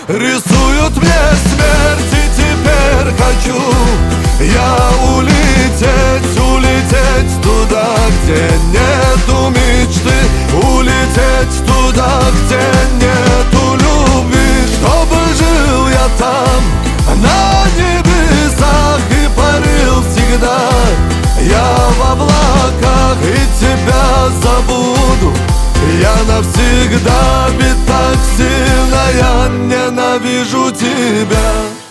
рисуют мне смерть. И теперь хочу я улететь, улететь туда, где нету мечты, улететь туда, где нету любви. Чтобы жил я там, на небесах, и парил всегда я в облаках, и тебя забуду я навсегда. Ведь так сильно я ненавижу тебя.